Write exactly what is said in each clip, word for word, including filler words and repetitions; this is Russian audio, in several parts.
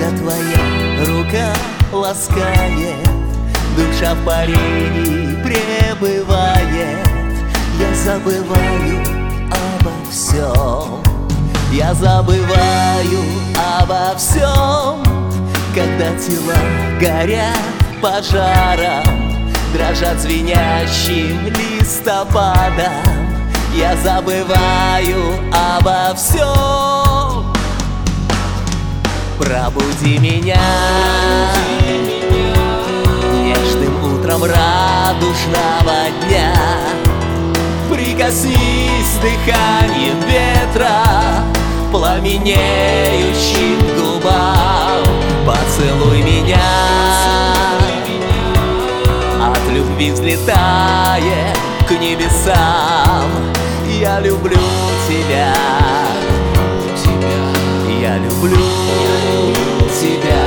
когда твоя рука ласкает, душа в парении пребывает. Я забываю обо всем, я забываю обо всем, когда тела горят пожаром, дрожат звенящим листопадом. Я забываю обо всем. Пробуди меня нежным утром радужного дня. Прикоснись дыханием ветра пламенеющим губам. Поцелуй меня, от любви взлетая к небесам. Я люблю тебя, я люблю тебя.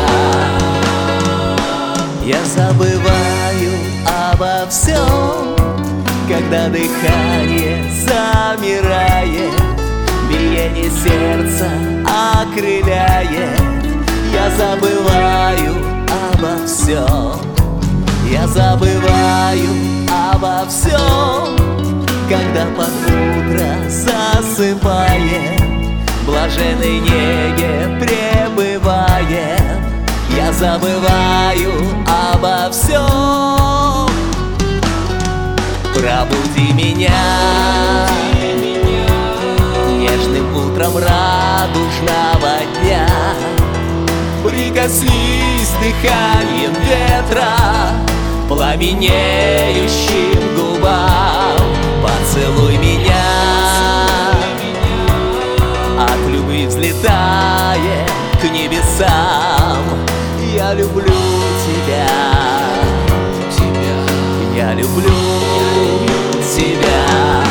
Я забываю обо всем, когда дыхание замирает, биение сердца окрыляет. Я забываю обо всем, я забываю обо всем, когда под утро засыпаем, в блаженной неге пребываем. Я забываю обо всем. Пробуди меня нежным утром радужного дня. Прикоснись дыханием ветра пламенеющим губам. Поцелуй меня, от любви взлетая к небесам. Я люблю тебя, я люблю тебя.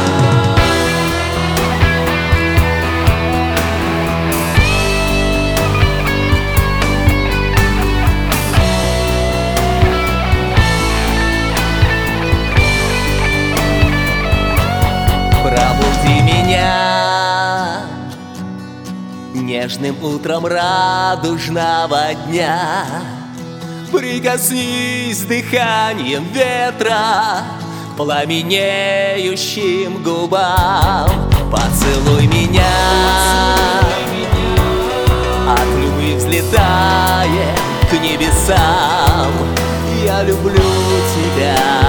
Пробуди меня нежным утром радужного дня. Прикоснись дыханием ветра пламенеющим губам. Поцелуй меня, от любви взлетая к небесам. Я люблю тебя.